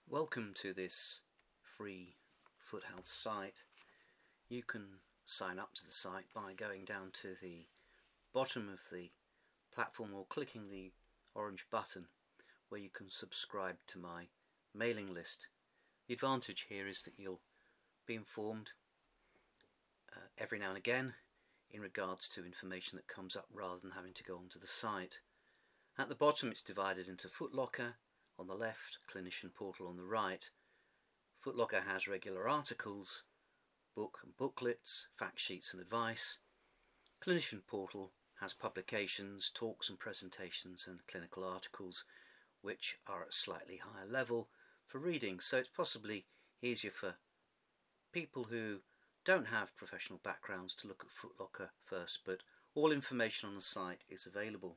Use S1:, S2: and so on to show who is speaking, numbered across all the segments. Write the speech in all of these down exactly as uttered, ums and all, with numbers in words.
S1: Welcome to this free foot health site. You can sign up to the site by going down to the bottom of the platform or clicking the orange button where you can subscribe to my mailing list. The advantage here is that you'll be informed uh, every now and again in regards to information that comes up rather than having to go onto the site. At the bottom it's divided into Footlocker on the left, Clinician Portal on the right. Footlocker has regular articles, book and booklets, fact sheets and advice. Clinician Portal has publications, talks and presentations and clinical articles which are at a slightly higher level for reading, so it's possibly easier for people who don't have professional backgrounds to look at Footlocker first, but all information on the site is available.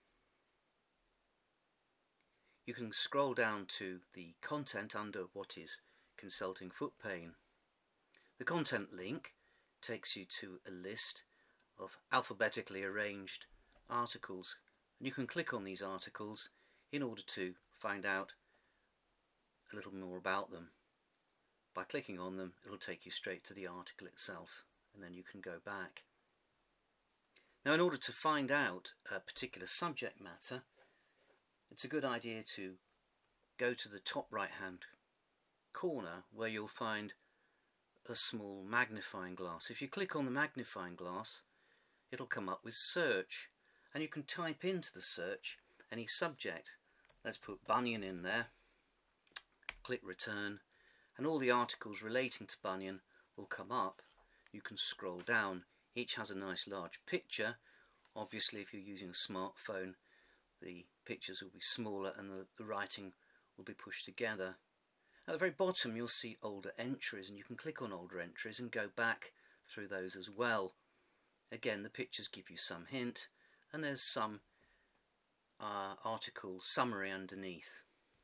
S1: You can scroll down to the content under what is Consulting Foot Pain. The content link takes you to a list of alphabetically arranged articles, and you can click on these articles in order to find out a little more about them. By clicking on them, it will take you straight to the article itself, and then you can go back. Now, in order to find out a particular subject matter, it's a good idea to go to the top right hand corner where you'll find a small magnifying glass. If you click on the magnifying glass, it'll come up with search, and you can type into the search any subject. Let's put bunion in there, click return, and all the articles relating to bunion will come up. You can scroll down. Each has a nice large picture. Obviously, if you're using a smartphone, the pictures will be smaller and the, the writing will be pushed together. At the very bottom you'll see older entries, and you can click on older entries and go back through those as well. Again, the pictures give you some hint, and there's some uh, article summary underneath.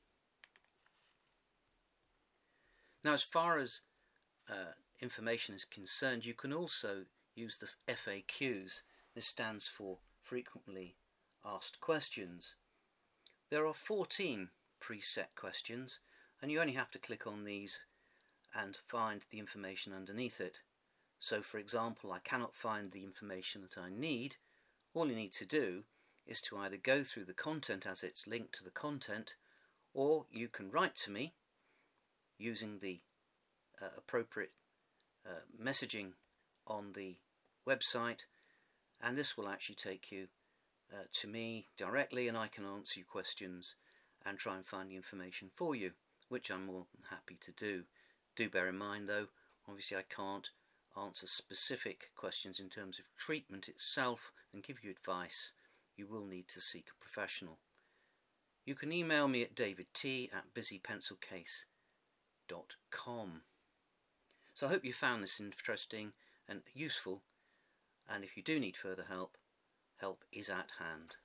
S1: Now, as far as uh, information is concerned, you can also use the F A Qs. This stands for frequently asked questions. There are fourteen preset questions, and you only have to click on these and find the information underneath it. So, for example, I cannot find the information that I need. All you need to do is to either go through the content as it's linked to the content, or you can write to me using the uh, appropriate uh, messaging on the website, and this will actually take you Uh, to me directly, and I can answer your questions and try and find the information for you, which I'm more than happy to do. Do bear in mind though, obviously I can't answer specific questions in terms of treatment itself and give you advice. You will need to seek a professional. You can email me at davidt at busy pencil case dot com. So I hope you found this interesting and useful, and if you do need further help, help is at hand.